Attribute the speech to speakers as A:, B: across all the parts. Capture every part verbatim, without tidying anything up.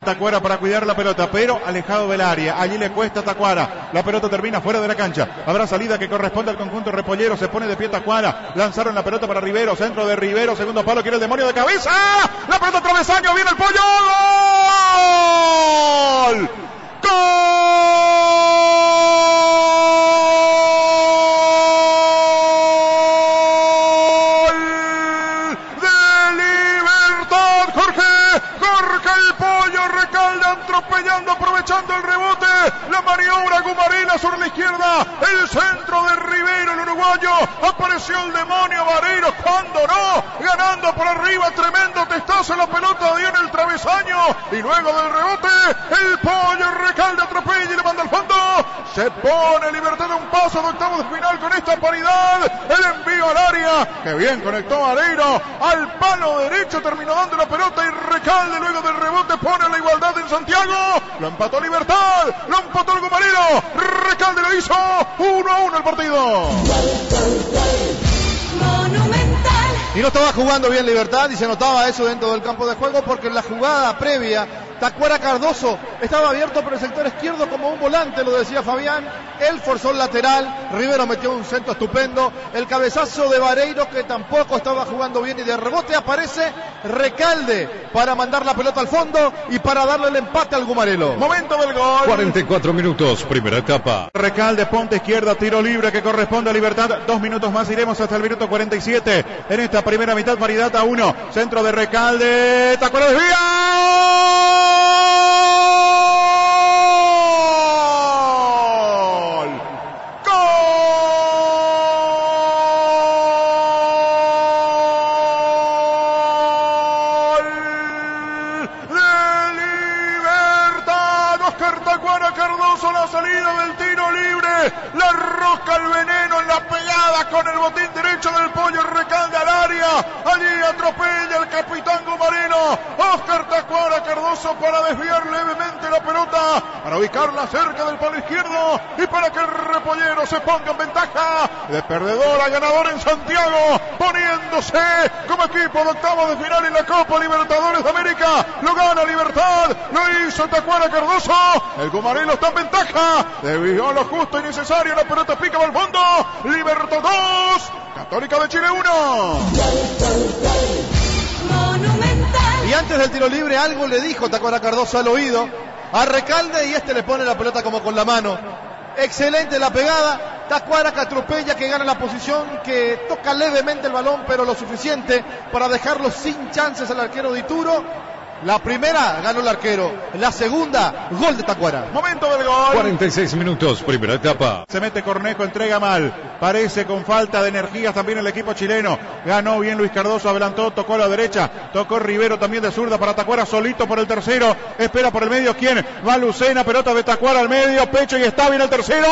A: Tacuara para cuidar la pelota, pero alejado del área. Allí le cuesta a Tacuara. La pelota termina fuera de la cancha. Habrá salida que corresponde al conjunto repollero. Se pone de pie Tacuara. Lanzaron la pelota para Rivero. Centro de Rivero. Segundo palo. Quiere el demonio de cabeza. La pelota travesaño. Viene el pollo. ¡Gol! Aprovechando el rebote, la maniobra Gumarela sobre la izquierda, el centro de Rivero, el uruguayo, apareció el demonio Vareiro, cuando no, ganando por arriba, tremendo testazo en la pelota, dio en el travesaño, y luego del rebote, el pollo Recalde atropella y le manda al fondo, se pone Libertad a un paso de octavos de final con esta paridad, el envío al área, que bien conectó Vareiro, al palo derecho, terminó dando la pelota y Recalde luego del rebote pone la igualdad en Santiago, lo empató Libertad, lo empató el Gumarino, Recalde lo hizo, uno a uno el partido.
B: Y no estaba jugando bien Libertad y se notaba eso dentro del campo de juego porque en la jugada previa Tacuara Cardoso estaba abierto por el sector izquierdo como un volante, lo decía Fabián. Él forzó el lateral, Rivero metió un centro estupendo, el cabezazo de Vareiro que tampoco estaba jugando bien y de rebote aparece Recalde para mandar la pelota al fondo y para darle el empate al Gumarelo.
A: Momento del gol.
C: cuarenta y cuatro minutos, primera etapa.
A: Recalde, ponte izquierda, tiro libre que corresponde a Libertad. Dos minutos más, iremos hasta el minuto cuarenta y siete. En esta primera mitad, paridad a uno. Centro de Recalde, Tacuara desvía. Cardoso, la salida del tiro libre, la rosca al veneno en la pegada con el botín derecho del pollo Recalde al área, allí atropella el capitán Gumarino, Oscar Tacuara Cardoso para desviar levemente la pelota, para ubicarla cerca del palo izquierdo y para que el repollero se ponga en ventaja de perdedor a ganador en Santiago, poniéndose como equipo de octavos de final en la Copa Libertadores de América, lo gana Libertad, lo hizo Tacuara Cardoso, el Gumarino está en ventaja, desvió lo justo y necesario, la pelota pica al fondo, Libertad dos, Católica de Chile uno.
B: Y antes del tiro libre algo le dijo Tacuara Cardoso al oído a Recalde y este le pone la pelota como con la mano. Excelente la pegada, Tacuara que atropella, que gana la posición, que toca levemente el balón pero lo suficiente para dejarlo sin chances al arquero de Ituro. La primera ganó el arquero, la segunda gol de Tacuara.
A: Momento del gol.
C: cuarenta y seis minutos, primera etapa.
A: Se mete Cornejo, entrega mal, parece con falta de energías también el equipo chileno. Ganó bien Luis Cardoso, adelantó, tocó a la derecha, tocó Rivero también de zurda para Tacuara, solito por el tercero, espera por el medio, ¿quién? Va Lucena, pelota de Tacuara al medio, pecho y está bien el tercero.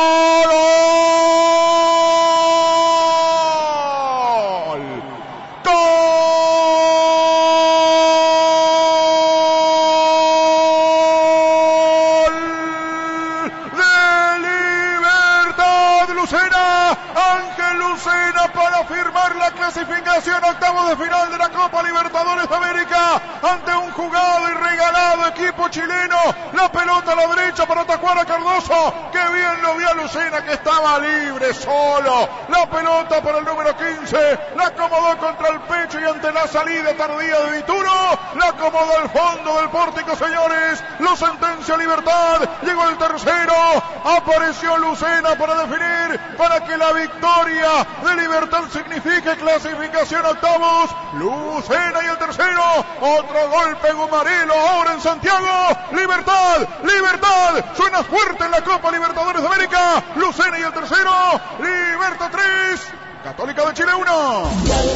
A: ¡Gol! ¡Gol! Ángel Lucena para firmar la clasificación a octavos de final de la Copa Libertadores de América ante un jugado y regalado equipo chileno. La pelota a la derecha para Tacuara Cardoso, que bien lo vio a Lucena que estaba libre solo. La pelota para el número quince, la acomodó contra el pecho y ante la salida tardía de Dituro, la acomodó al fondo del pórtico, señores. Lo sentencia Libertad, llegó el tercero, apareció Lucena para definir, para que la victoria de Libertad signifique clasificación a octavos. Lucena y el tercero, otro golpe Gumarelo ahora en Santiago. Libertad, Libertad, suena fuerte en la Copa Libertadores de América. Lucena y el tercero, Libertad tres, Católica de Chile uno.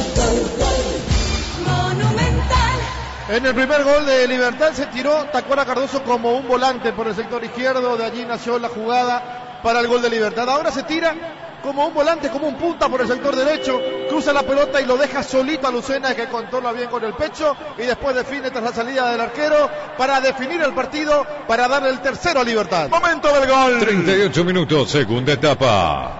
B: En el primer gol de Libertad se tiró Tacuara Cardoso como un volante por el sector izquierdo, de allí nació la jugada para el gol de Libertad. Ahora se tira como un volante, como un punta por el sector derecho, cruza la pelota y lo deja solito a Lucena, que controla bien con el pecho y después define tras la salida del arquero para definir el partido, para darle el tercero a Libertad.
A: Momento del gol.
C: treinta y ocho minutos, segunda etapa.